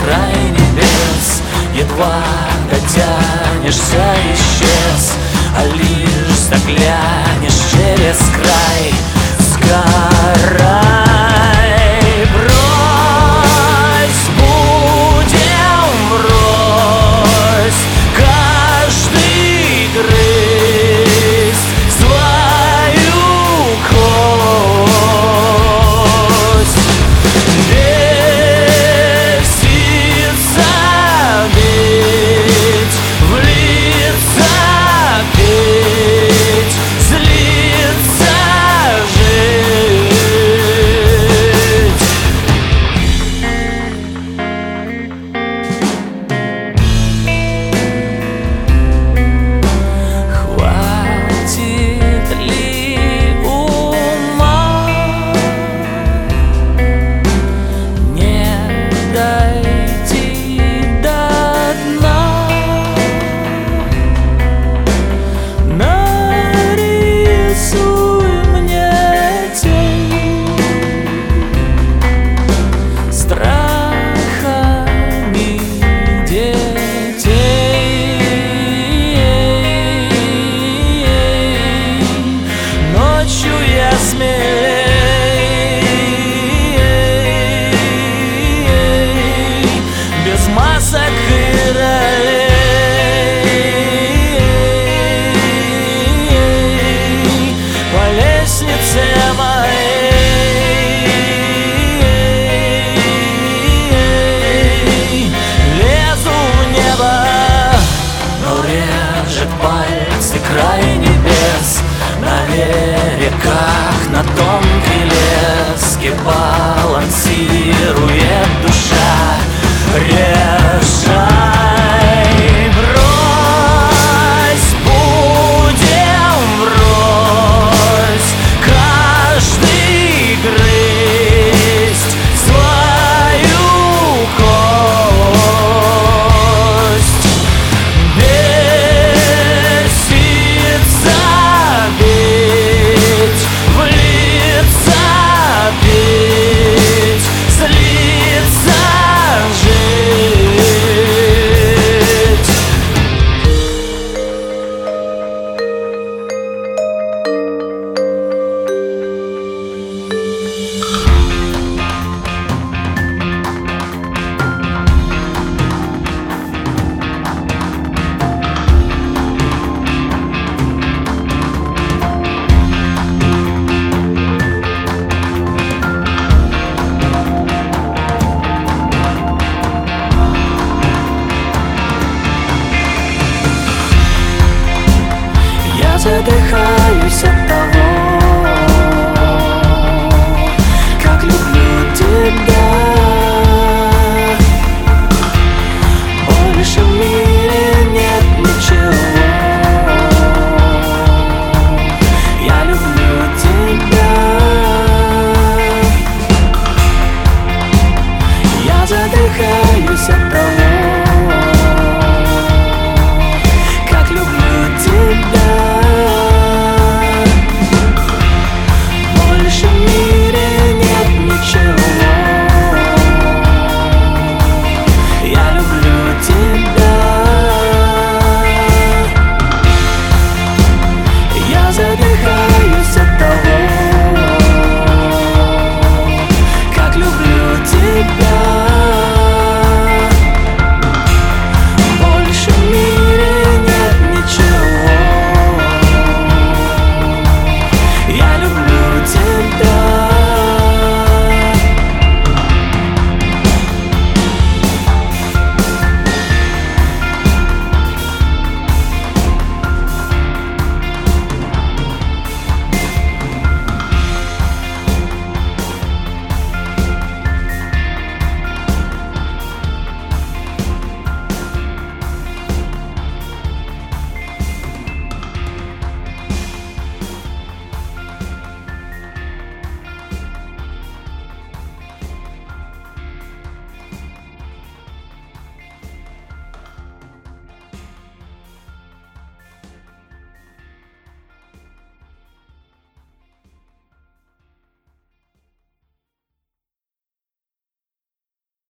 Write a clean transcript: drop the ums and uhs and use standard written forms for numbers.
край небес. Едва дотянешься, исчез, а лишь заглянешь через край. Сгорай, брось, будем врозь, каждый грызть свою кость. Беситься, бить, в лица петь, злиться, жить. Хватит ли ума не дойти до дна? Нарисуй мне тень страхами детей. Ночью я смелей, без масок и ролей, по лестнице моей лезу в небо, но режет пальцы край небес. На берегах, на тонкой леске балансирует душа. Решай, брось, будем врозь, каждый грызть свою кость. Беситься, бить, в лица петь, злиться, жить. Я задыхаюсь от